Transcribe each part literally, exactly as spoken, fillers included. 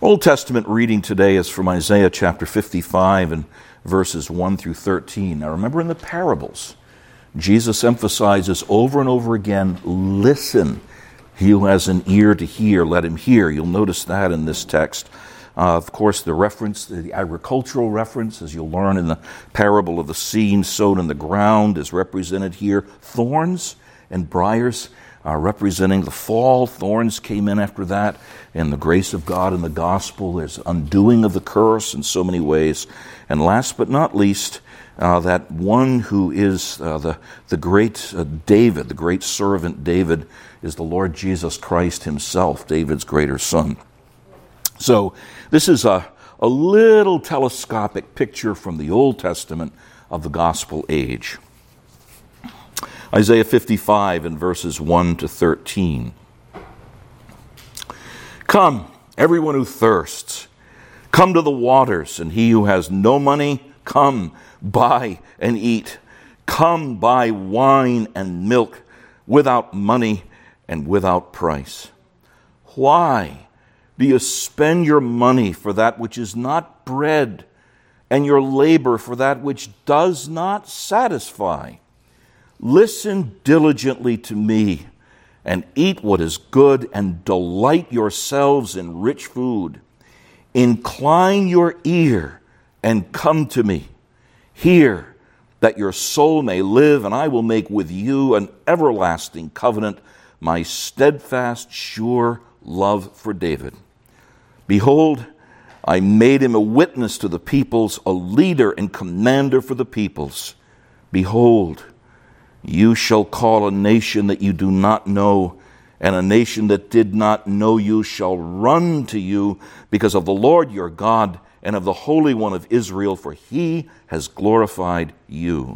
Old Testament reading today is from Isaiah chapter fifty-five and verses one through thirteen. Now remember, in the parables, Jesus emphasizes over and over again, listen. He who has an ear to hear, let him hear. You'll notice that in this text. Uh, of course, the reference, the agricultural reference, as you'll learn in the parable of the seed sown in the ground, is represented here. Thorns and briars are representing the fall. Thorns came in after that. In the grace of God in the gospel, there's undoing of the curse in so many ways. And last but not least, uh, that one who is uh, the, the great uh, David, the great servant David, is the Lord Jesus Christ himself, David's greater son. So this is a, a little telescopic picture from the Old Testament of the gospel age. Isaiah fifty-five and verses one to thirteen. Come, everyone who thirsts, come to the waters, and he who has no money, come, buy and eat. Come, buy wine and milk without money and without price. Why do you spend your money for that which is not bread, and your labor for that which does not satisfy? Listen diligently to me, and eat what is good, and delight yourselves in rich food. Incline your ear and come to me. Hear, that your soul may live, and I will make with you an everlasting covenant, my steadfast, sure love for David. Behold, I made him a witness to the peoples, a leader and commander for the peoples. Behold, you shall call a nation that you do not know, and a nation that did not know you shall run to you because of the Lord your God and of the Holy One of Israel, for he has glorified you.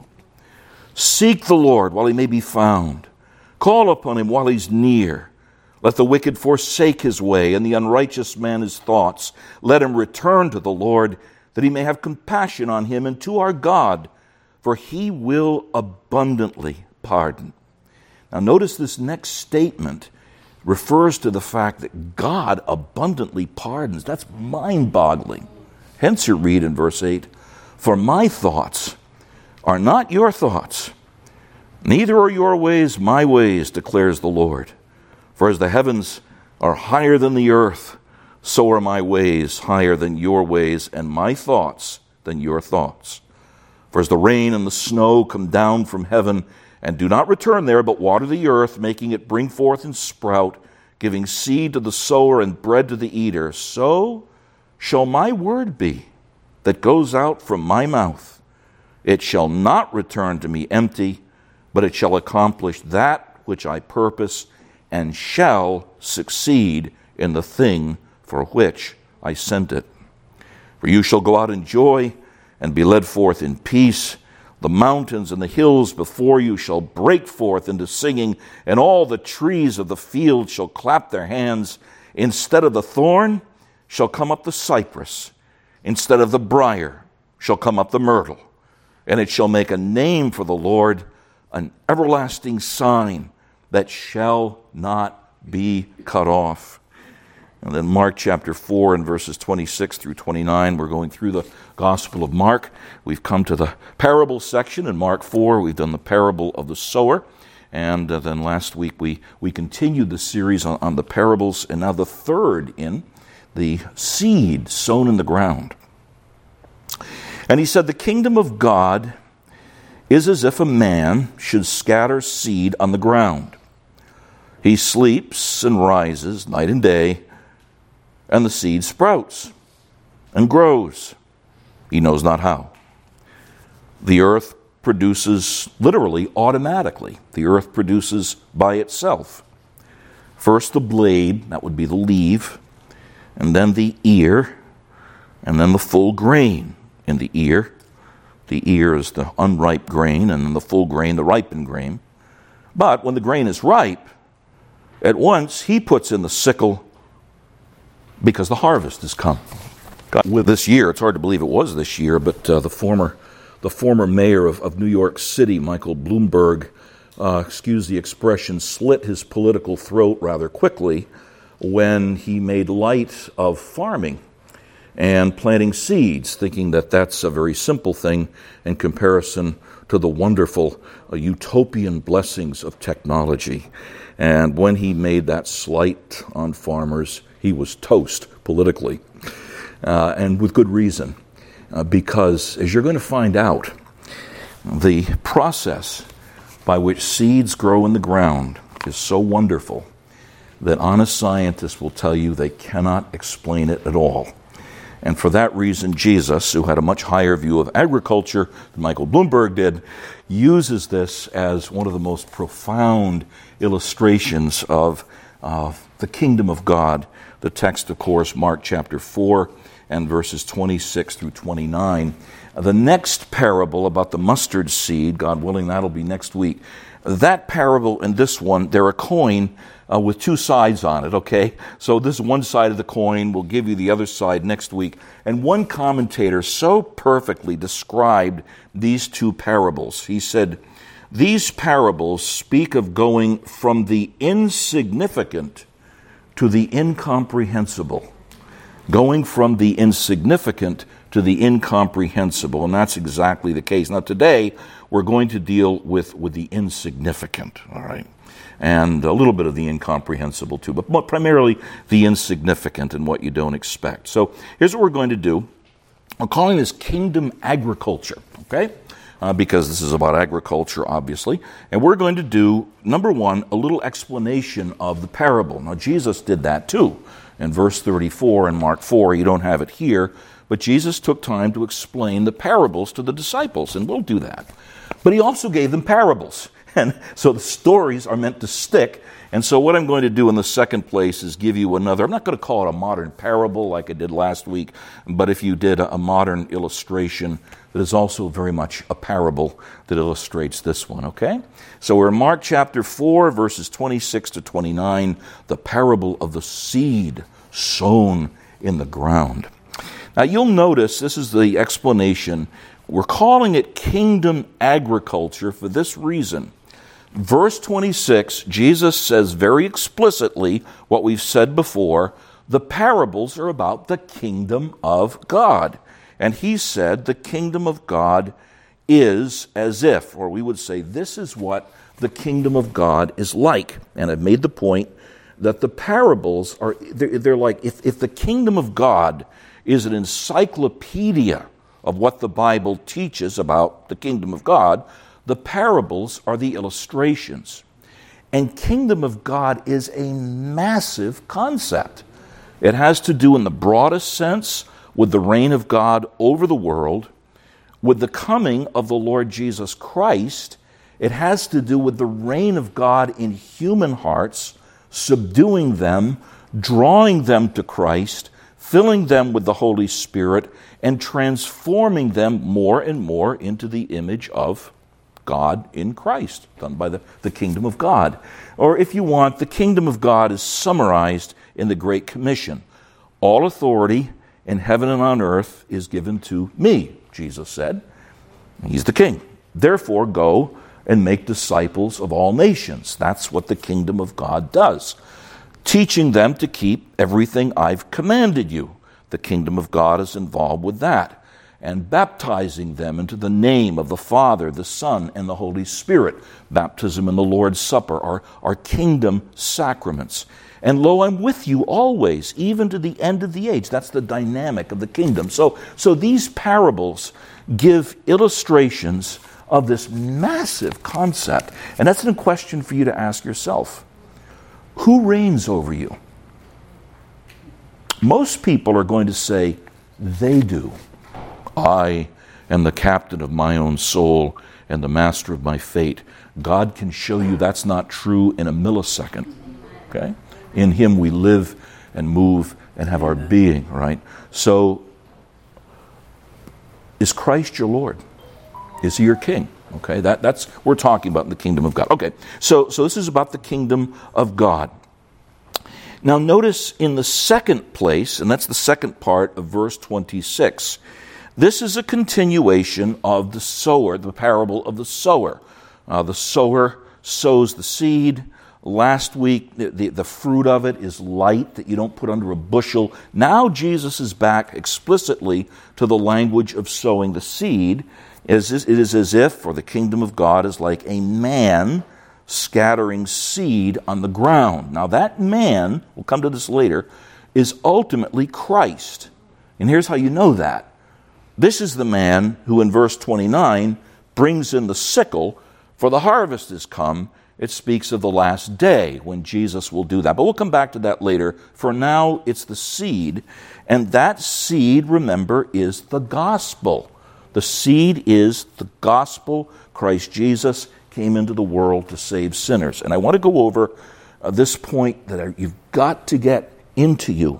Seek the Lord while he may be found. Call upon him while he's near. Let the wicked forsake his way, and the unrighteous man his thoughts. Let him return to the Lord, that he may have compassion on him, and to our God, for he will abundantly pardon. Now notice this next statement refers to the fact that God abundantly pardons. That's mind-boggling. Hence you read in verse eight, for my thoughts are not your thoughts, neither are your ways my ways, declares the Lord. For as the heavens are higher than the earth, so are my ways higher than your ways, and my thoughts than your thoughts. For as the rain and the snow come down from heaven, and do not return there, but water the earth, making it bring forth and sprout, giving seed to the sower and bread to the eater, so shall my word be that goes out from my mouth. It shall not return to me empty, but it shall accomplish that which I purpose, and shall succeed in the thing for which I sent it. For you shall go out in joy, and be led forth in peace. The mountains and the hills before you shall break forth into singing, and all the trees of the field shall clap their hands. Instead of the thorn shall come up the cypress, instead of the briar shall come up the myrtle, and it shall make a name for the Lord, an everlasting sign that shall not be cut off. And then Mark chapter four and verses twenty-six through twenty-nine, we're going through the Gospel of Mark. We've come to the parable section in Mark four. We've done the parable of the sower. And uh, then last week we, we continued the series on, on the parables, and now the third in the seed sown in the ground. And he said, the kingdom of God is as if a man should scatter seed on the ground. He sleeps and rises night and day, and the seed sprouts and grows. He knows not how. The earth produces literally automatically. The earth produces by itself. First the blade, that would be the leaf, and then the ear, and then the full grain in the ear. The ear is the unripe grain, and then the full grain, the ripened grain. But when the grain is ripe, at once he puts in the sickle, because the harvest has come. With this year, it's hard to believe it was this year, but uh, the former the former mayor of, of New York City, Michael Bloomberg, uh, excuse the expression, slit his political throat rather quickly when he made light of farming and planting seeds, thinking that that's a very simple thing in comparison to the wonderful uh, utopian blessings of technology. And when he made that slight on farmers, he was toast politically, uh, and with good reason, uh, because as you're going to find out, the process by which seeds grow in the ground is so wonderful that honest scientists will tell you they cannot explain it at all. And for that reason, Jesus, who had a much higher view of agriculture than Michael Bloomberg did, uses this as one of the most profound illustrations of uh, the kingdom of God. The text, of course, Mark chapter four and verses twenty-six through twenty-nine. The next parable about the mustard seed, God willing, that'll be next week. That parable and this one, they're a coin uh, with two sides on it, okay? So this is one side of the coin. We'll give you the other side next week. And one commentator so perfectly described these two parables. He said, these parables speak of going from the insignificant to the incomprehensible. Going from the insignificant to the incomprehensible, and that's exactly the case. Now today, we're going to deal with, with the insignificant, all right? And a little bit of the incomprehensible too, but primarily the insignificant and what you don't expect. So here's what we're going to do. I'm calling this kingdom agriculture, okay? Uh, because this is about agriculture, obviously. And we're going to do, number one, a little explanation of the parable. Now, Jesus did that too. In verse thirty-four in Mark four, you don't have it here, but Jesus took time to explain the parables to the disciples, and we'll do that. But he also gave them parables. And so the stories are meant to stick. And so what I'm going to do in the second place is give you another, I'm not going to call it a modern parable like I did last week, but if you did a modern illustration that is also very much a parable that illustrates this one, okay? So we're in Mark chapter four, verses twenty-six to twenty-nine, the parable of the seed sown in the ground. Now you'll notice this is the explanation. We're calling it kingdom agriculture for this reason. Verse twenty-six, Jesus says very explicitly what we've said before, the parables are about the kingdom of God. And he said the kingdom of God is as if, or we would say this is what the kingdom of God is like. And I've made the point that the parables are, they're, they're like, if, if the kingdom of God is an encyclopedia of what the Bible teaches about the kingdom of God, the parables are the illustrations. And kingdom of God is a massive concept. It has to do in the broadest sense with the reign of God over the world, with the coming of the Lord Jesus Christ. It has to do with the reign of God in human hearts, subduing them, drawing them to Christ, filling them with the Holy Spirit, and transforming them more and more into the image of God in Christ, done by the, the kingdom of God. Or if you want, the kingdom of God is summarized in the Great Commission. All authority in heaven and on earth is given to me, Jesus said. He's the king. Therefore, go and make disciples of all nations. That's what the kingdom of God does. Teaching them to keep everything I've commanded you. The kingdom of God is involved with that. And baptizing them into the name of the Father, the Son, and the Holy Spirit. Baptism and the Lord's Supper are, are kingdom sacraments. And lo, I'm with you always, even to the end of the age. That's the dynamic of the kingdom. So, so these parables give illustrations of this massive concept. And that's a question for you to ask yourself. Who reigns over you? Most people are going to say, they do. I am the captain of my own soul and the master of my fate. God can show you that's not true in a millisecond. Okay? In him we live and move and have our being, right? So, is Christ your Lord? Is he your king? Okay, that, that's we're talking about in the kingdom of God. Okay, so, so this is about the kingdom of God. Now notice in the second place, and that's the second part of verse twenty-six, this is a continuation of the sower, the parable of the sower. Uh, the sower sows the seed. last week, the, the, the fruit of it is light that you don't put under a bushel. Now Jesus is back explicitly to the language of sowing the seed. It is, it is as if, for the kingdom of God is like a man scattering seed on the ground. Now that man, we'll come to this later, is ultimately Christ. And here's how you know that. This is the man who in verse twenty-nine brings in the sickle, for the harvest is come. It speaks of the last day when Jesus will do that. But we'll come back to that later. For now, it's the seed. And that seed, remember, is the gospel. The seed is the gospel. Christ Jesus came into the world to save sinners. And I want to go over uh, this point that you've got to get into you.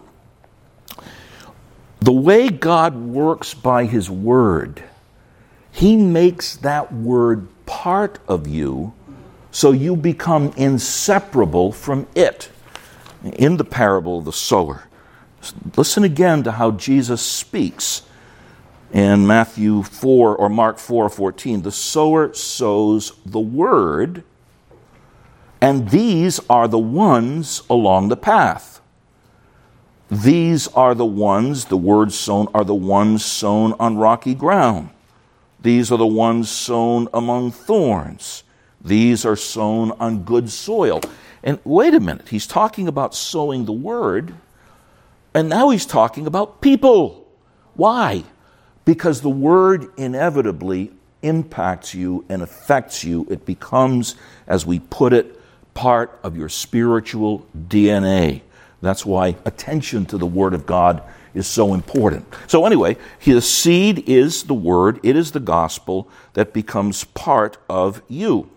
The way God works by His Word, He makes that Word part of you so you become inseparable from it. In the parable of the sower, listen again to how Jesus speaks in Matthew four or Mark four fourteen. The sower sows the word, and these are the ones along the path. These are the ones, the words sown are the ones sown on rocky ground. These are the ones sown among thorns. These are sown on good soil. And wait a minute, he's talking about sowing the word, and now he's talking about people. Why? Because the word inevitably impacts you and affects you. It becomes, as we put it, part of your spiritual D N A. That's why attention to the Word of God is so important. So anyway, the seed is the Word. It is the gospel that becomes part of you.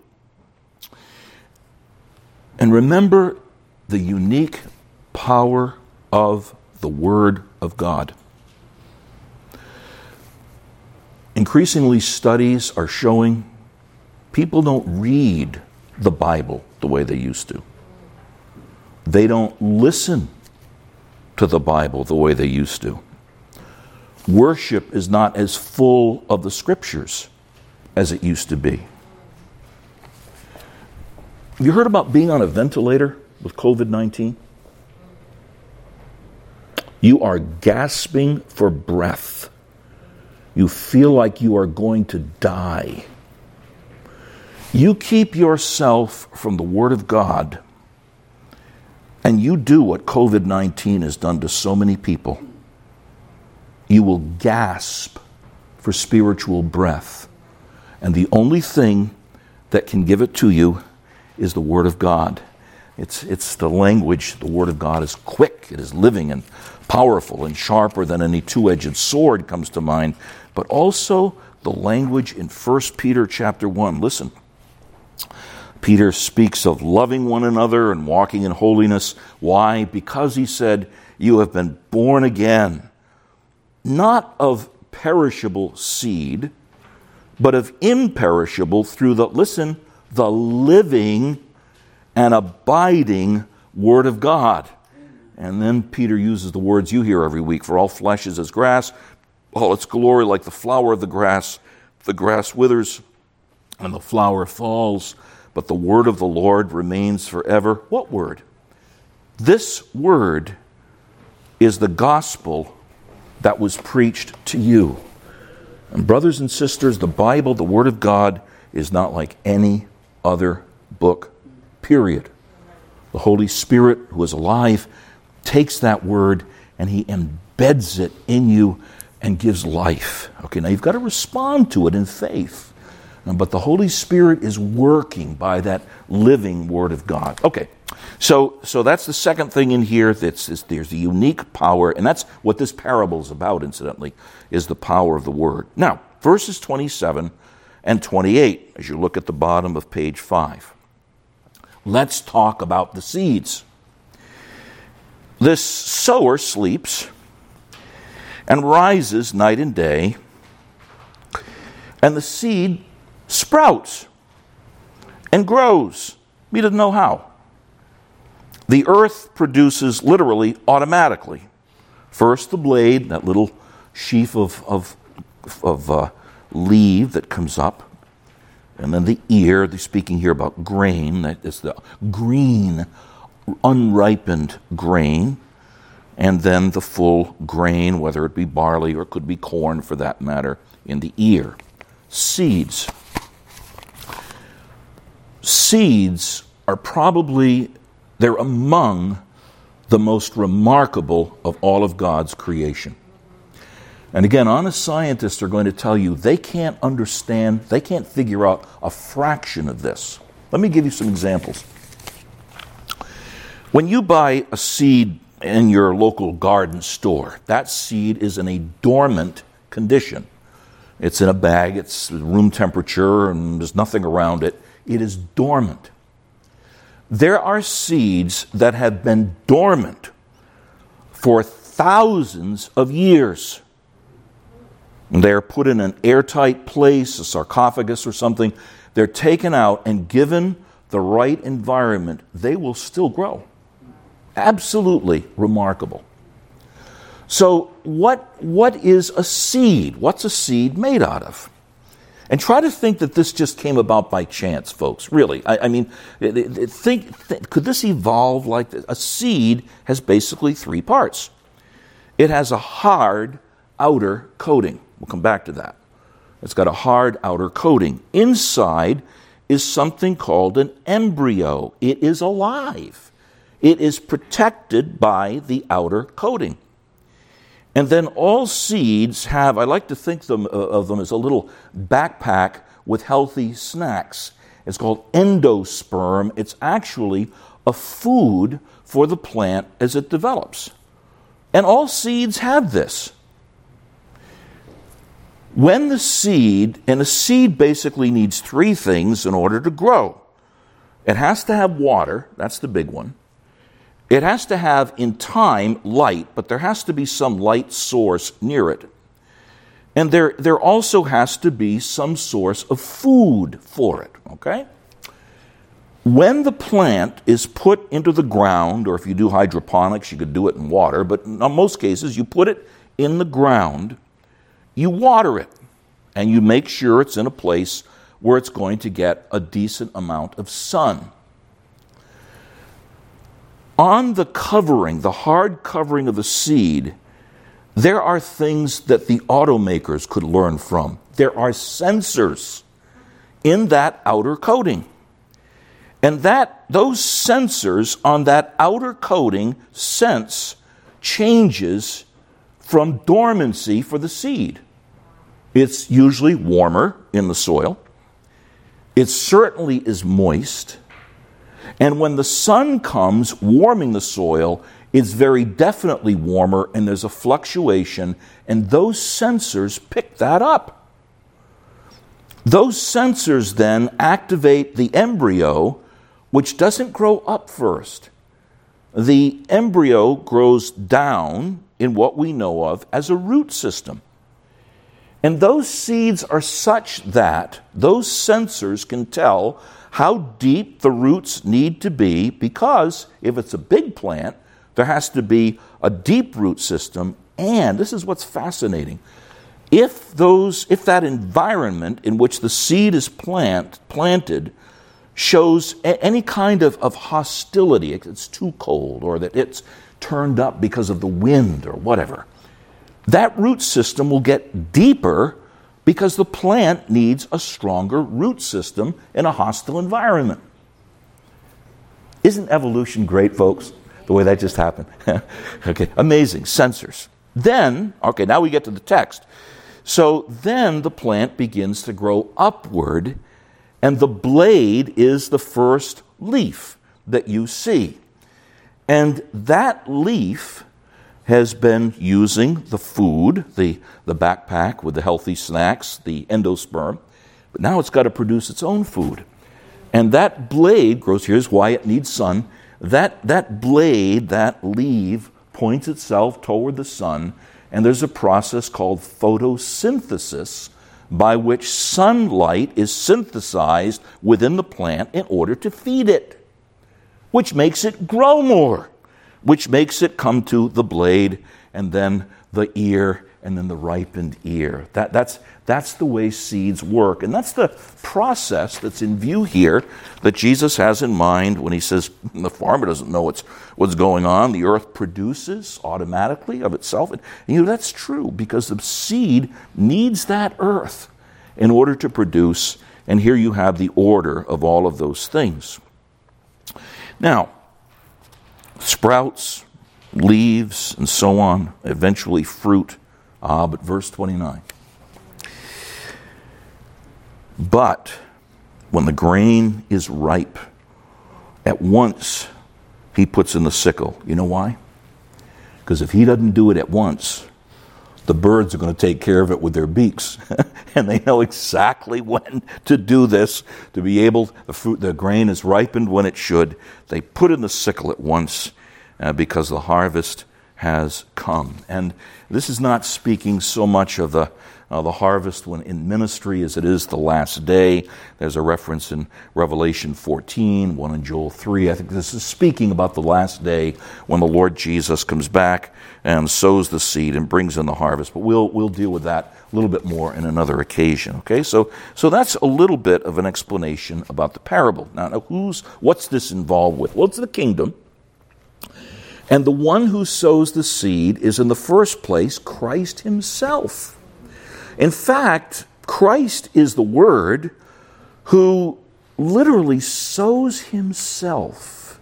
And remember the unique power of the Word of God. Increasingly, studies are showing people don't read the Bible the way they used to. They don't listen to the Bible the way they used to. Worship is not as full of the Scriptures as it used to be. Have you heard about being on a ventilator with covid nineteen? You are gasping for breath. You feel like you are going to die. You keep yourself from the Word of God, and you do what covid nineteen has done to so many people. You will gasp for spiritual breath. And the only thing that can give it to you is the Word of God. It's, it's the language. The Word of God is quick. It is living and powerful and sharper than any two-edged sword comes to mind. But also the language in First Peter chapter one. Listen. Peter speaks of loving one another and walking in holiness. Why? Because he said, you have been born again, not of perishable seed, but of imperishable through the, listen, the living and abiding Word of God. And then Peter uses the words you hear every week. For all flesh is as grass, all its glory like the flower of the grass. The grass withers and the flower falls, but the word of the Lord remains forever. What word? This word is the gospel that was preached to you. And brothers and sisters, the Bible, the Word of God, is not like any other book, period. The Holy Spirit, who is alive, takes that word and He embeds it in you and gives life. Okay, now you've got to respond to it in faith. But the Holy Spirit is working by that living Word of God. Okay, so so that's the second thing in here. That's, is there's a unique power, and that's what this parable is about, incidentally, is the power of the Word. Now, verses twenty-seven and twenty-eight, as you look at the bottom of page five. Let's talk about the seeds. This sower sleeps and rises night and day, and the seed sprouts and grows. He doesn't know how. The earth produces literally automatically. First the blade, that little sheaf of, of, of uh, leaf that comes up. And then the ear, they're speaking here about grain, that is the green, unripened grain. And then the full grain, whether it be barley or it could be corn for that matter, in the ear. Seeds. Seeds are probably, they're among the most remarkable of all of God's creation. And again, honest scientists are going to tell you they can't understand, they can't figure out a fraction of this. Let me give you some examples. When you buy a seed in your local garden store, that seed is in a dormant condition. It's in a bag, it's room temperature, and there's nothing around it. It is dormant. There are seeds that have been dormant for thousands of years. They're put in an airtight place, a sarcophagus or something. They're taken out, and given the right environment, they will still grow. Absolutely remarkable. So what, what is a seed? What's a seed made out of? And try to think that this just came about by chance, folks. Really. I, I mean, think, think, could this evolve like this? A seed has basically three parts. It has a hard outer coating. We'll come back to that. It's got a hard outer coating. Inside is something called an embryo. It is alive. It is protected by the outer coating. And then all seeds have, I like to think them, uh, of them as a little backpack with healthy snacks. It's called endosperm. It's actually a food for the plant as it develops. And all seeds have this. When the seed, and a seed basically needs three things in order to grow. It has to have water, that's the big one. It has to have, in time, light, but there has to be some light source near it. And there, there also has to be some source of food for it, okay? When the plant is put into the ground, or if you do hydroponics, you could do it in water, but in most cases, you put it in the ground, you water it, and you make sure it's in a place where it's going to get a decent amount of sun. On the covering, the hard covering of the seed, there are things that the automakers could learn from. There are sensors in that outer coating. And that those sensors on that outer coating sense changes from dormancy for the seed. It's usually warmer in the soil. It certainly is moist. And when the sun comes warming the soil, it's very definitely warmer, and there's a fluctuation, and those sensors pick that up. Those sensors then activate the embryo, which doesn't grow up first. The embryo grows down in what we know of as a root system. And those seeds are such that those sensors can tell how deep the roots need to be, because if it's a big plant, there has to be a deep root system. And this is what's fascinating. If those, if that environment in which the seed is plant, planted shows a, any kind of, of hostility, it's too cold, or that it's turned up because of the wind or whatever, that root system will get deeper because the plant needs a stronger root system in a hostile environment. Isn't evolution great, folks? The way that just happened. Okay, amazing. Sensors. Then, okay, now we get to the text. So then the plant begins to grow upward, and the blade is the first leaf that you see. And that leaf has been using the food, the, the backpack with the healthy snacks, the endosperm, but now it's got to produce its own food. And that blade grows, here's why it needs sun, that, that blade, that leaf, points itself toward the sun, and there's a process called photosynthesis by which sunlight is synthesized within the plant in order to feed it, which makes it grow more, which makes it come to the blade and then the ear, and then the ripened ear. That, that's, that's the way seeds work. And that's the process that's in view here that Jesus has in mind when he says the farmer doesn't know what's, what's going on. The earth produces automatically of itself. And you know, that's true because the seed needs that earth in order to produce. And here you have the order of all of those things. Now, sprouts, leaves, and so on, eventually fruit. Ah, but verse twenty-nine. But when the grain is ripe, at once he puts in the sickle. You know why? Because if he doesn't do it at once, the birds are going to take care of it with their beaks. And they know exactly when to do this, to be able, the fruit, the grain is ripened when it should. They put in the sickle at once uh, because the harvest has come. And this is not speaking so much of the uh, the harvest when in ministry as it is the last day. There's a reference in Revelation fourteen, one in Joel three. I think this is speaking about the last day when the Lord Jesus comes back and sows the seed and brings in the harvest. But we'll we'll deal with that a little bit more in another occasion. Okay, so so that's a little bit of an explanation about the parable. Now, now who's what's this involved with? Well, it's the kingdom. And the one who sows the seed is in the first place Christ himself. In fact, Christ is the Word who literally sows himself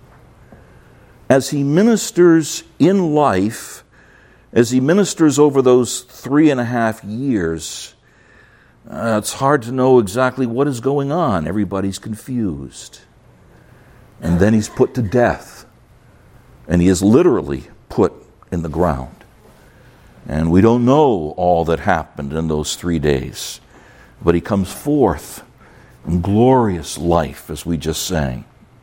as he ministers in life, as he ministers over those three and a half years. Uh, it's hard to know exactly what is going on. Everybody's confused. And then he's put to death. And he is literally put in the ground. And we don't know all that happened in those three days. But he comes forth in glorious life, as we just sang.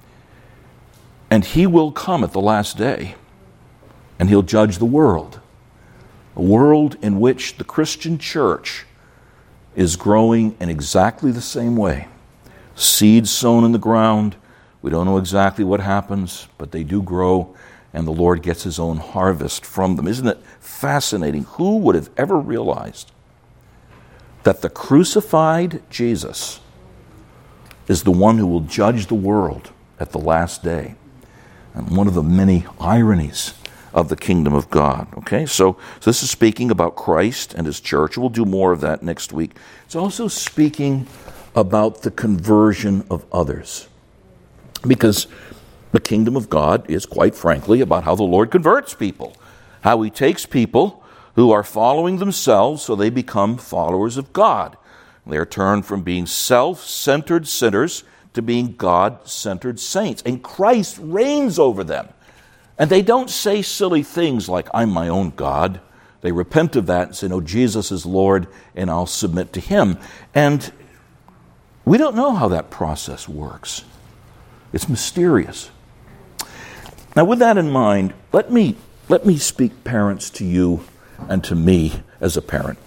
And he will come at the last day. And he'll judge the world. A world in which the Christian church is growing in exactly the same way. Seeds sown in the ground. We don't know exactly what happens, but they do grow. And the Lord gets his own harvest from them. Isn't it fascinating? Who would have ever realized that the crucified Jesus is the one who will judge the world at the last day? And one of the many ironies of the kingdom of God. Okay, so, so this is speaking about Christ and his church. We'll do more of that next week. It's also speaking about the conversion of others. Because the kingdom of God is, quite frankly, about how the Lord converts people. How he takes people who are following themselves so they become followers of God. They are turned from being self-centered sinners to being God-centered saints. And Christ reigns over them. And they don't say silly things like, I'm my own God. They repent of that and say, no, Jesus is Lord, and I'll submit to him. And we don't know how that process works. It's mysterious. Now, with that in mind, let me let me speak, parents, to you and to me as a parent.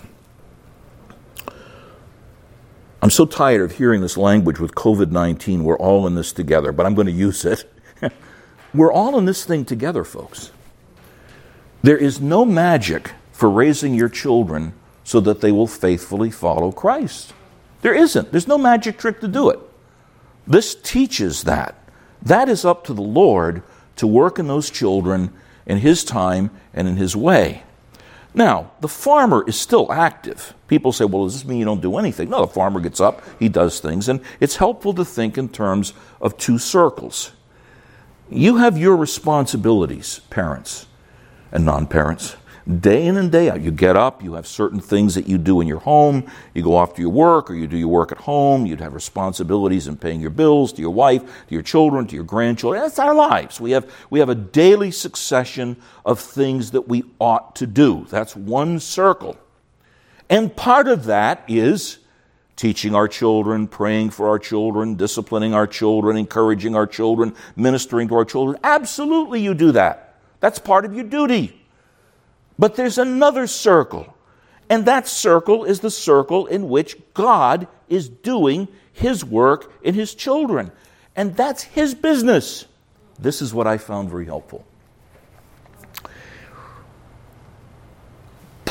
I'm so tired of hearing this language with covid nineteen. We're all in this together, but I'm going to use it. We're all in this thing together, folks. There is no magic for raising your children so that they will faithfully follow Christ. There isn't. There's no magic trick to do it. This teaches that. That is up to the Lord to work in those children in his time and in his way. Now, the farmer is still active. People say, well, does this mean you don't do anything? No, the farmer gets up, he does things, and it's helpful to think in terms of two circles. You have your responsibilities, parents and non-parents, day in and day out. You get up, you have certain things that you do in your home, you go off to your work, or you do your work at home, you'd have responsibilities in paying your bills to your wife, to your children, to your grandchildren. That's our lives. We have, we have a daily succession of things that we ought to do. That's one circle. And part of that is teaching our children, praying for our children, disciplining our children, encouraging our children, ministering to our children. Absolutely you do that. That's part of your duty. But there's another circle, and that circle is the circle in which God is doing his work in his children, and that's his business. This is what I found very helpful.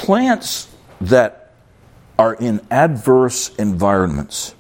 plants that are in adverse environments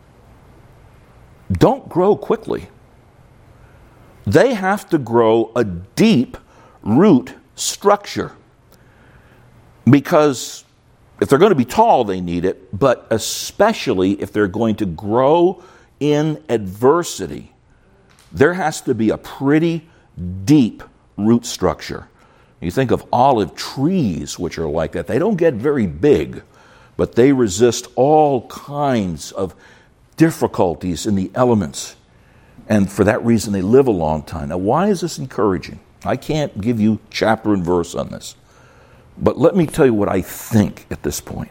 don't grow quickly. They have to grow a deep root structure, because if they're going to be tall, they need it, but especially if they're going to grow in adversity, there has to be a pretty deep root structure. You think of olive trees, which are like that. They don't get very big, but they resist all kinds of difficulties in the elements. And for that reason, they live a long time. Now, why is this encouraging? I can't give you chapter and verse on this. But let me tell you what I think at this point.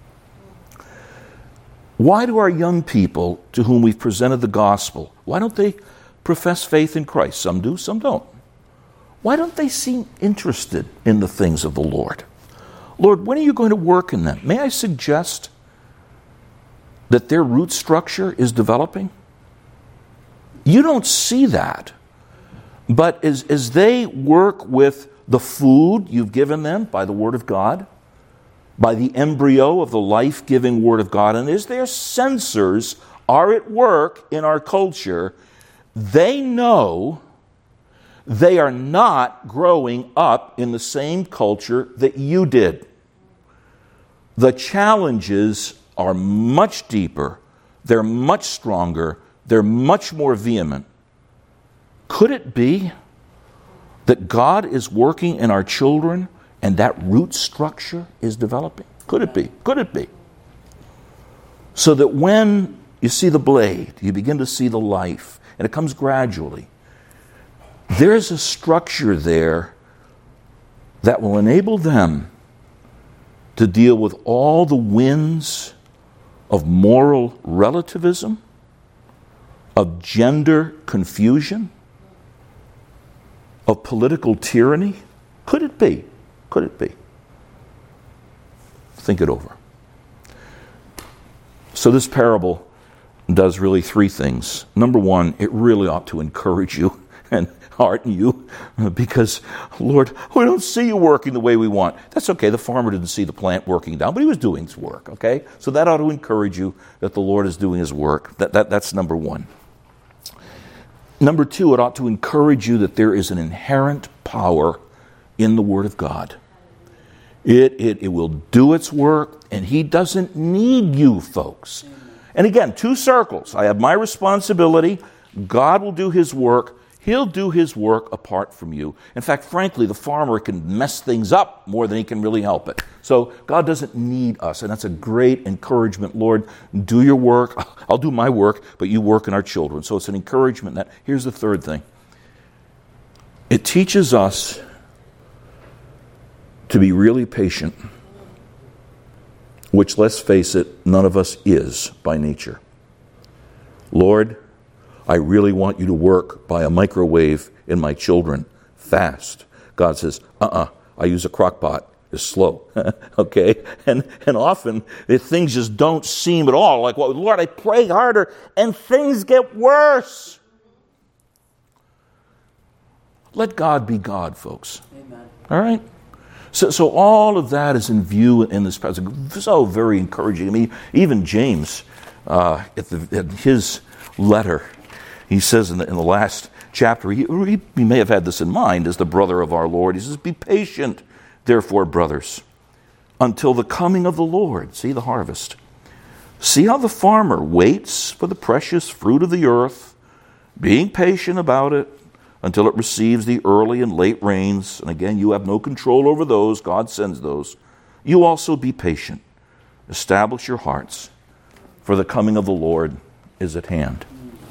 Why do our young people to whom we've presented the gospel, why don't they profess faith in Christ? Some do, some don't. Why don't they seem interested in the things of the Lord? Lord, when are you going to work in them? May I suggest that their root structure is developing? You don't see that. But as, as they work with the food you've given them by the Word of God, by the embryo of the life-giving Word of God, and as their sensors are at work in our culture, they know they are not growing up in the same culture that you did. The challenges are much deeper, they're much stronger, they're much more vehement. Could it be that God is working in our children and that root structure is developing? Could it be? Could it be? So that when you see the blade, you begin to see the life, and it comes gradually. There's a structure there that will enable them to deal with all the winds of moral relativism, of gender confusion, of political tyranny. Could it be? Could it be? Think it over. So this parable does really three things. Number one, it really ought to encourage you and hearten you, because, Lord, we don't see you working the way we want. That's okay. The farmer didn't see the plant working down, but he was doing his work, okay? So that ought to encourage you that the Lord is doing his work. That, that, that's number one. Number two, it ought to encourage you that there is an inherent power in the Word of God. It, it, it will do its work, and he doesn't need you, folks. And again, two circles. I have my responsibility. God will do his work. He'll do his work apart from you. In fact, frankly, the farmer can mess things up more than he can really help it. So God doesn't need us, and that's a great encouragement. Lord, do your work. I'll do my work, but you work in our children. So it's an encouragement. That here's the third thing. It teaches us to be really patient, which, let's face it, none of us is by nature. Lord, I really want you to work by a microwave in my children fast. God says, uh-uh, I use a crock pot. It's slow. Okay? And and often things just don't seem at all like, well, Lord, I pray harder and things get worse. Let God be God, folks. Amen. All right? So, so all of that is in view in this passage. So very encouraging. I mean, even James, uh, at, the, at his letter, he says in the, in the last chapter, he, he, he may have had this in mind as the brother of our Lord. He says, be patient, therefore, brothers, until the coming of the Lord. See the harvest. See how the farmer waits for the precious fruit of the earth, being patient about it, until it receives the early and late rains. And again, you have no control over those. God sends those. You also be patient. Establish your hearts, for the coming of the Lord is at hand.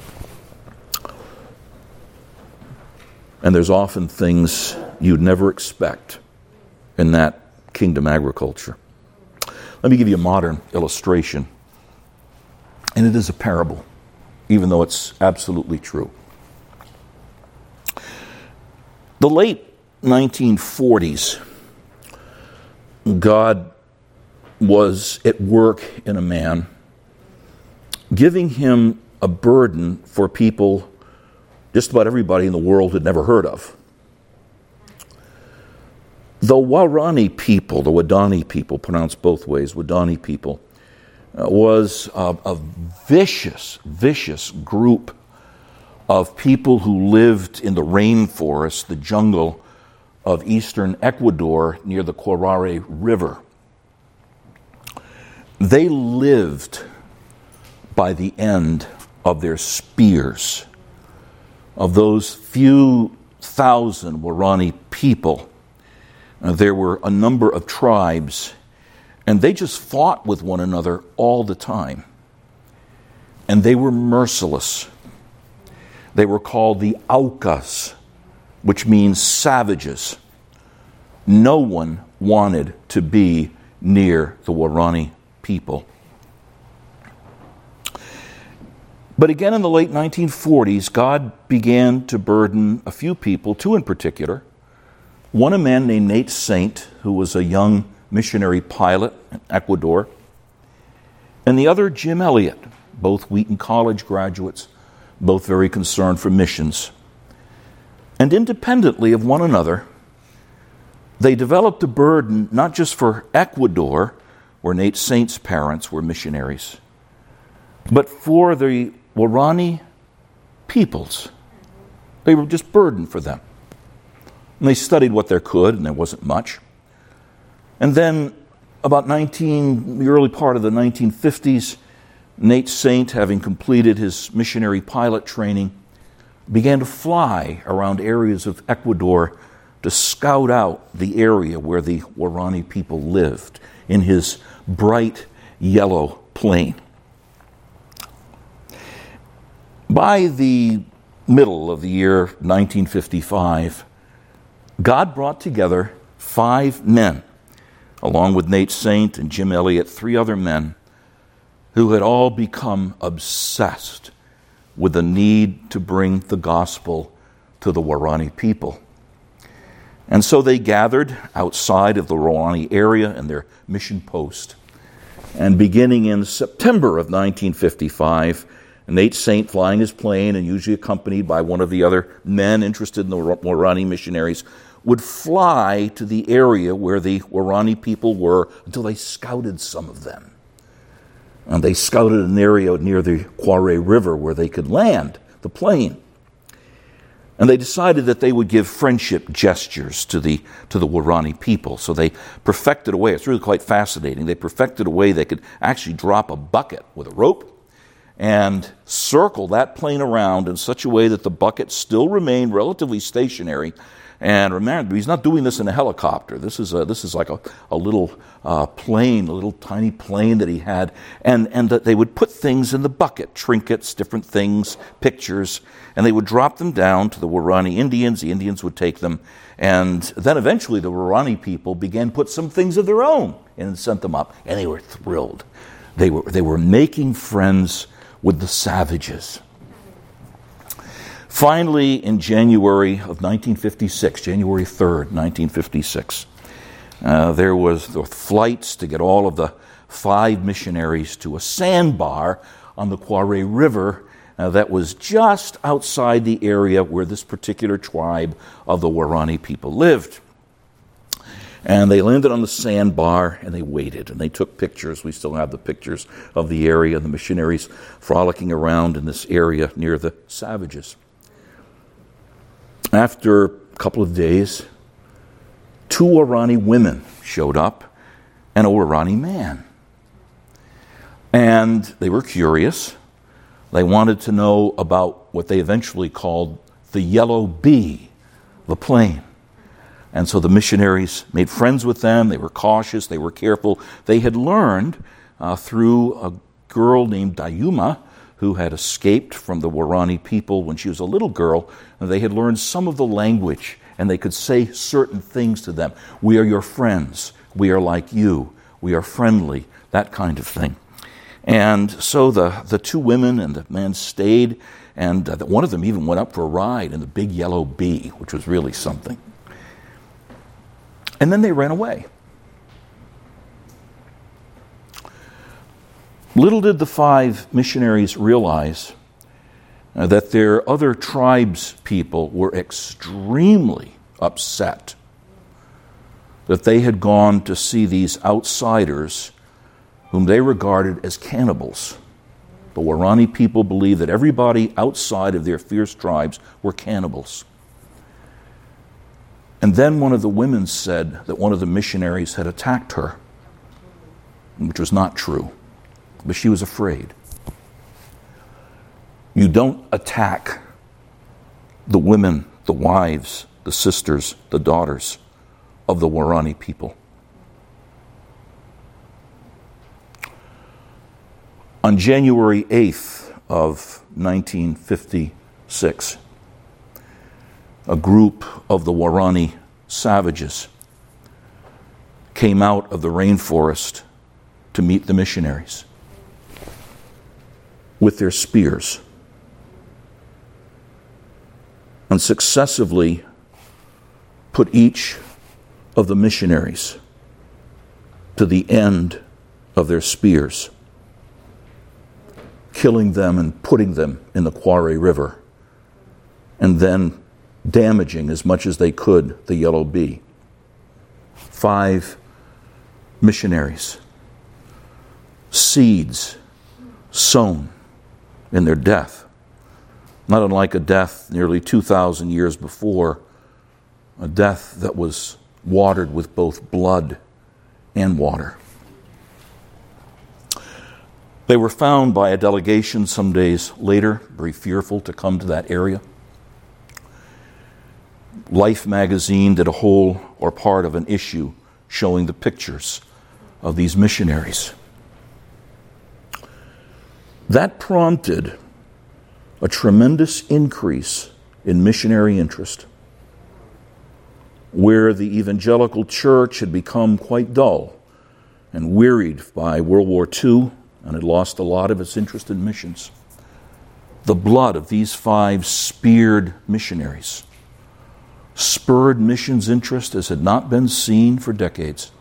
And there's often things you'd never expect in that kingdom agriculture. Let me give you a modern illustration. And it is a parable, even though it's absolutely true. The late nineteen forties, God was at work in a man, giving him a burden for people just about everybody in the world had never heard of. The Waorani people, the Wadani people, pronounced both ways, Wadani people, uh, was a, a vicious, vicious group of people who lived in the rainforest, the jungle of eastern Ecuador near the Quarare River. They lived by the end of their spears. Of those few thousand Waorani people, uh, there were a number of tribes, and they just fought with one another all the time. And they were merciless. They were called the Aucas, which means savages. No one wanted to be near the Waorani people. But again, in the late nineteen forties, God began to burden a few people, two in particular. One, a man named Nate Saint, who was a young missionary pilot in Ecuador. And the other, Jim Elliott, both Wheaton College graduates, both very concerned for missions. And independently of one another, they developed a burden not just for Ecuador, where Nate Saint's parents were missionaries, but for the Waorani peoples. They were just burdened for them. And they studied what there could, and there wasn't much. And then about nineteen, the early part of the nineteen fifties, Nate Saint, having completed his missionary pilot training, began to fly around areas of Ecuador to scout out the area where the Waorani people lived in his bright yellow plane. By the middle of the year nineteen fifty-five, God brought together five men, along with Nate Saint and Jim Elliott, three other men, who had all become obsessed with the need to bring the gospel to the Waorani people. And so they gathered outside of the Waorani area in their mission post. And beginning in September of nineteen fifty-five, Nate Saint, flying his plane and usually accompanied by one of the other men interested in the Waorani missionaries, would fly to the area where the Waorani people were until they scouted some of them. And they scouted an area near the Quarare River where they could land the plane. And they decided that they would give friendship gestures to the to the Waorani people. So they perfected a way, it's really quite fascinating, they perfected a way they could actually drop a bucket with a rope and circle that plane around in such a way that the bucket still remained relatively stationary. And remember, he's not doing this in a helicopter. This is a, this is like a, a little uh, plane, a little tiny plane that he had. And, and that they would put things in the bucket, trinkets, different things, pictures, and they would drop them down to the Waorani Indians. The Indians would take them. And then eventually the Waorani people began to put some things of their own and sent them up. And they were thrilled. They were, they were making friends with the savages. Finally, in January of nineteen fifty-six, January third, nineteen fifty-six, uh, there was the flights to get all of the five missionaries to a sandbar on the Quarare River uh, that was just outside the area where this particular tribe of the Waorani people lived. And they landed on the sandbar, and they waited, and they took pictures. We still have the pictures of the area, the missionaries frolicking around in this area near the savages. After a couple of days, two Waorani women showed up, and a Waorani man. And they were curious. They wanted to know about what they eventually called the Yellow Bee, the plane. And so the missionaries made friends with them. They were cautious. They were careful. They had learned uh, through a girl named Dayuma, who had escaped from the Waorani people when she was a little girl. And they had learned some of the language, and they could say certain things to them. We are your friends. We are like you. We are friendly. That kind of thing. And so the, the two women and the man stayed, and uh, one of them even went up for a ride in the big Yellow Bee, which was really something. And then they ran away. Little did the five missionaries realize uh, that their other tribes people were extremely upset that they had gone to see these outsiders whom they regarded as cannibals. The Waorani people believed that everybody outside of their fierce tribes were cannibals. And then one of the women said that one of the missionaries had attacked her, which was not true, but she was afraid. You don't attack the women, the wives, the sisters, the daughters of the Waorani people. On January eighth of nineteen fifty-six, a group of the Waorani savages came out of the rainforest to meet the missionaries with their spears, and successively put each of the missionaries to the end of their spears, killing them and putting them in the Quarry River, and then damaging as much as they could the Yellow Bee. Five missionaries, seeds sown in their death, not unlike a death nearly two thousand years before, a death that was watered with both blood and water. They were found by a delegation some days later, very fearful to come to that area. Life magazine did a whole or part of an issue showing the pictures of these missionaries. That prompted a tremendous increase in missionary interest, where the evangelical church had become quite dull and wearied by World War Two and had lost a lot of its interest in missions. The blood of these five speared missionaries spurred missions interest as had not been seen for decades.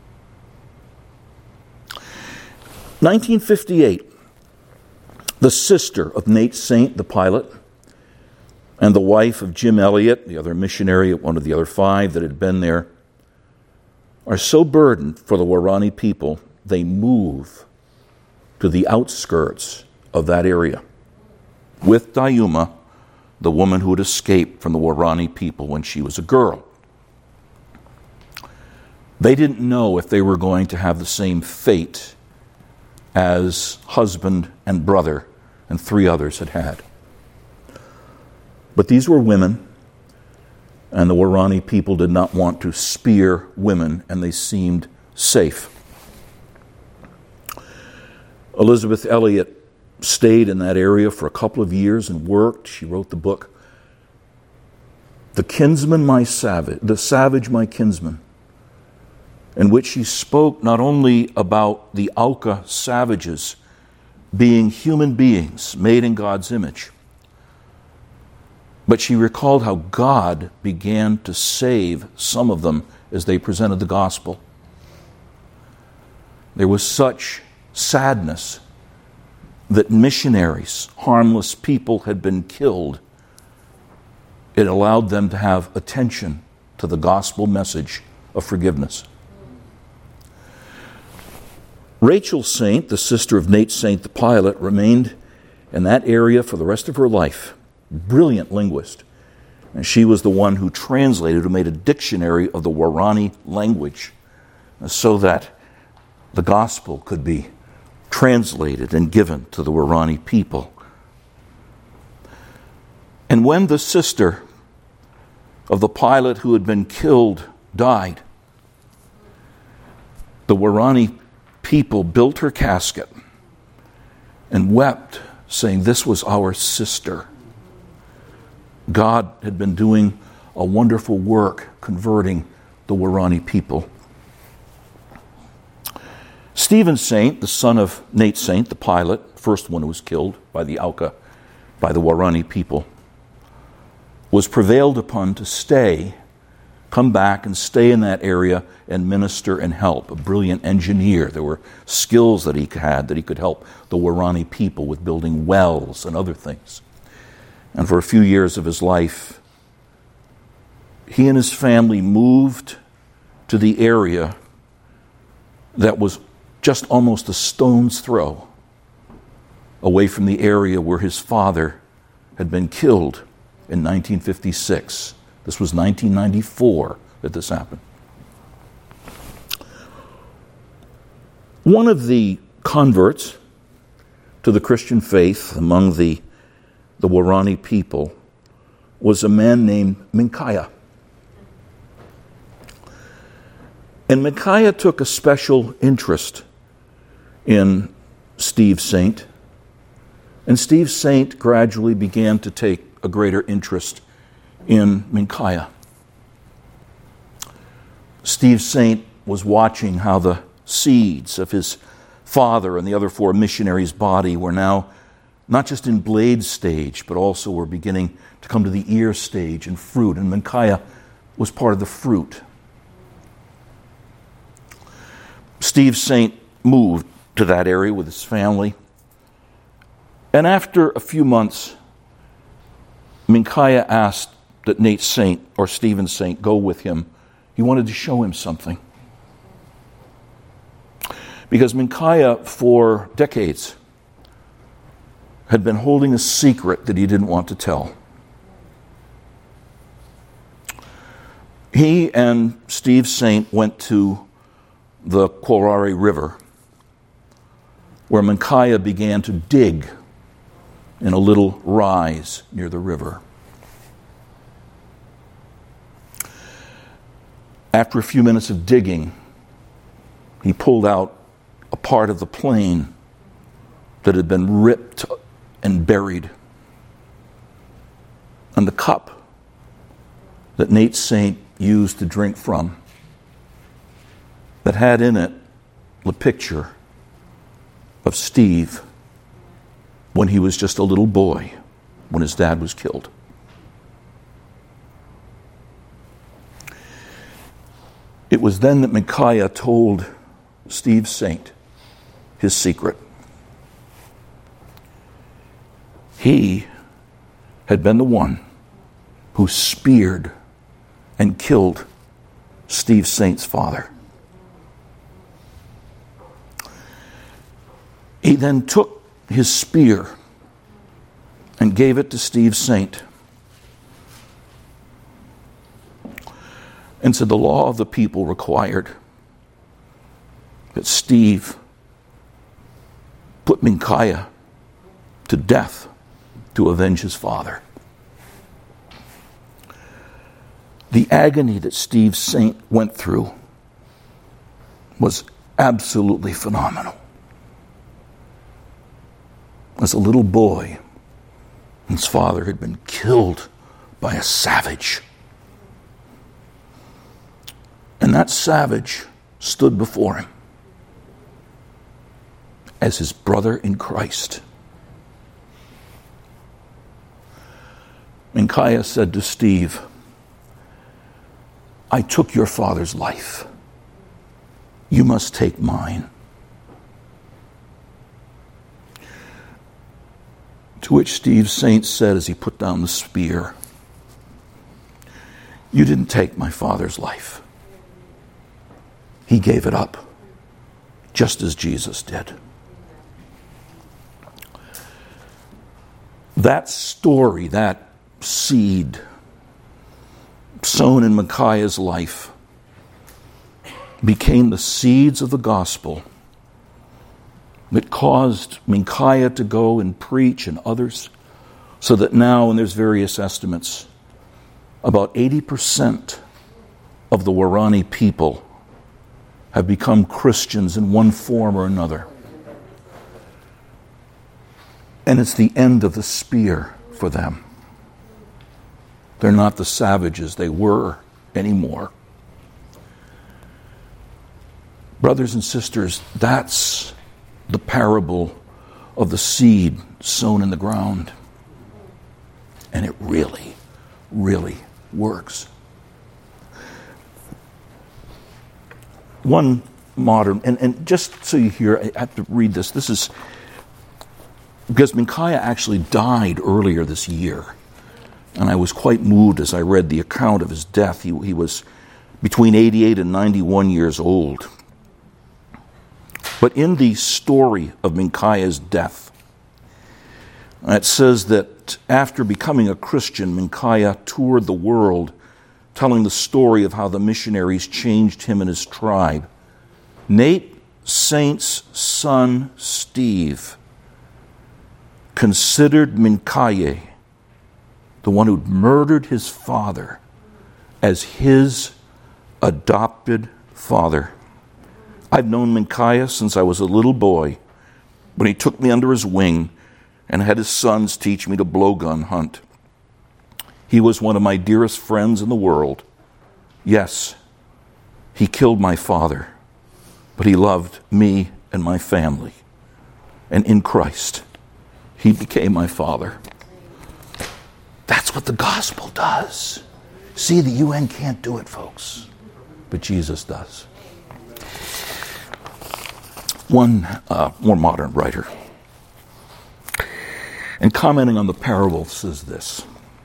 nineteen fifty-eight, the sister of Nate Saint, the pilot, and the wife of Jim Elliott, the other missionary, one of the other five that had been there, are so burdened for the Waorani people, they move to the outskirts of that area with Dayuma, the woman who had escaped from the Waorani people when she was a girl. They didn't know if they were going to have the same fate as husband and brother and three others had had. But these were women, and the Waorani people did not want to spear women, and they seemed safe. Elizabeth Elliot stayed in that area for a couple of years and worked. She wrote the book, The Kinsman, My Savage, The Savage, My Kinsman, in which she spoke not only about the Auca savages being human beings made in God's image, but she recalled how God began to save some of them as they presented the gospel. There was such sadness that missionaries, harmless people, had been killed. It allowed them to have attention to the gospel message of forgiveness. Rachel Saint, the sister of Nate Saint, the pilot, remained in that area for the rest of her life. Brilliant linguist. And she was the one who translated, who made a dictionary of the Waorani language so that the gospel could be translated and given to the Waorani people. And when the sister of the pilot who had been killed died, the Waorani people built her casket and wept, saying, "This was our sister." God had been doing a wonderful work converting the Waorani people. Stephen Saint, the son of Nate Saint, the pilot, first one who was killed by the Auca, by the Waorani people, was prevailed upon to stay, come back and stay in that area and minister and help. A brilliant engineer. There were skills that he had that he could help the Waorani people with building wells and other things. And for a few years of his life, he and his family moved to to the area that was just almost a stone's throw away from the area where his father had been killed in nineteen fifty-six. This was nineteen ninety-four that this happened. One of the converts to the Christian faith among the, the Waorani people was a man named Micaiah. And Micaiah took a special interest in Steve Saint. And Steve Saint gradually began to take a greater interest in Micaiah. Steve Saint was watching how the seeds of his father and the other four missionaries' body were now not just in blade stage, but also were beginning to come to the ear stage and fruit. And Micaiah was part of the fruit. Steve Saint moved to that area with his family. And after a few months, Micaiah asked that Nate Saint or Stephen Saint go with him. He wanted to show him something. Because Micaiah, for decades, had been holding a secret that he didn't want to tell. He and Steve Saint went to the Korari River, where Micaiah began to dig in a little rise near the river. After a few minutes of digging, he pulled out a part of the plain that had been ripped and buried. And the cup that Nate Saint used to drink from, that had in it the picture of Steve when he was just a little boy, when his dad was killed. It was then that Micaiah told Steve Saint his secret. He had been the one who speared and killed Steve Saint's father. He then took his spear and gave it to Steve Saint and said the law of the people required that Steve put Micaiah to death to avenge his father. The agony that Steve Saint went through was absolutely phenomenal. As a little boy, his father had been killed by a savage. And that savage stood before him as his brother in Christ. Micaiah said to Steve, I took your father's life. You must take mine. To which Steve Saint said as he put down the spear, you didn't take my father's life. He gave it up, just as Jesus did. That story, that seed sown in Micaiah's life became the seeds of the gospel that caused Micaiah to go and preach and others, so that now, and there's various estimates, about eighty percent of the Waorani people have become Christians in one form or another. And it's the end of the spear for them. They're not the savages they were anymore. Brothers and sisters, that's the parable of the seed sown in the ground. And it really, really works. One modern, and, and just so you hear, I have to read this. This is because Micaiah actually died earlier this year. And I was quite moved as I read the account of his death. He, he was between eighty-eight and ninety-one years old. But in the story of Micaiah's death, it says that after becoming a Christian, Micaiah toured the world telling the story of how the missionaries changed him and his tribe. Nate Saint's son, Steve, considered Micaiah, the one who'd murdered his father, as his adopted father. I've known Micaiah since I was a little boy, when he took me under his wing and had his sons teach me to blowgun hunt. He was one of my dearest friends in the world. Yes, he killed my father, but he loved me and my family. And in Christ, he became my father. That's what the gospel does. See, the U N can't do it, folks, but Jesus does. One uh, more modern writer, and commenting on the parable, says this: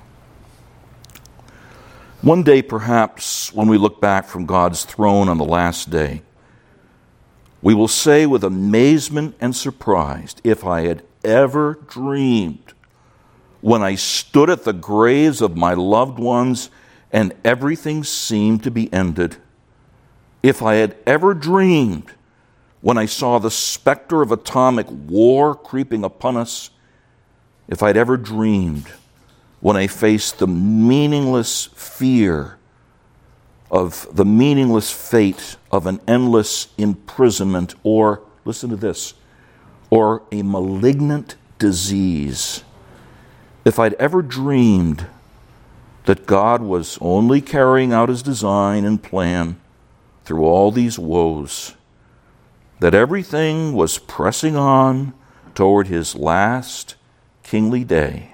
one day, perhaps, when we look back from God's throne on the last day, we will say with amazement and surprise, if I had ever dreamed when I stood at the graves of my loved ones and everything seemed to be ended, if I had ever dreamed when I saw the specter of atomic war creeping upon us, if I'd ever dreamed when I faced the meaningless fear of the meaningless fate of an endless imprisonment, or, listen to this, or a malignant disease, if I'd ever dreamed that God was only carrying out his design and plan through all these woes, that everything was pressing on toward his last kingly day,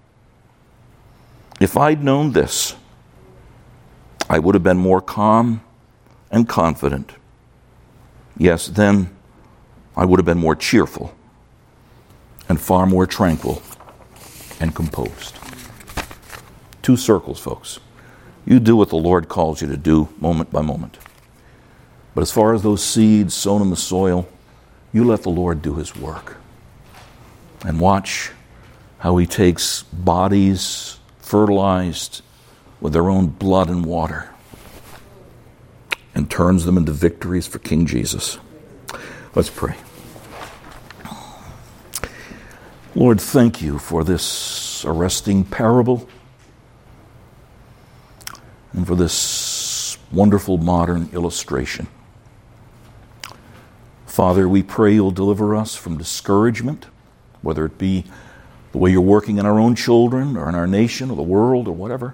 if I'd known this, I would have been more calm and confident. Yes, then I would have been more cheerful and far more tranquil and composed. Two circles, folks. You do what the Lord calls you to do moment by moment. But as far as those seeds sown in the soil, you let the Lord do his work. And watch how he takes bodies fertilized with their own blood and water and turns them into victories for King Jesus. Let's pray. Lord, thank you for this arresting parable and for this wonderful modern illustration. Father, we pray you'll deliver us from discouragement, whether it be the way you're working in our own children or in our nation or the world or whatever.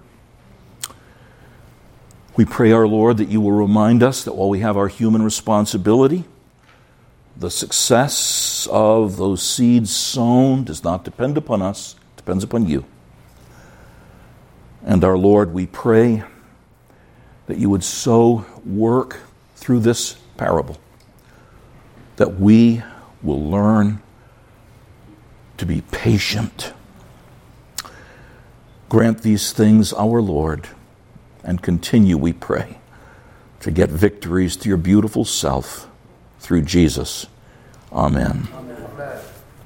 We pray, our Lord, that you will remind us that while we have our human responsibility, the success of those seeds sown does not depend upon us, it depends upon you. And our Lord, we pray that you would so work through this parable that we will learn to be patient. Grant these things, our Lord, and continue, we pray, to get victories to your beautiful self through Jesus. Amen.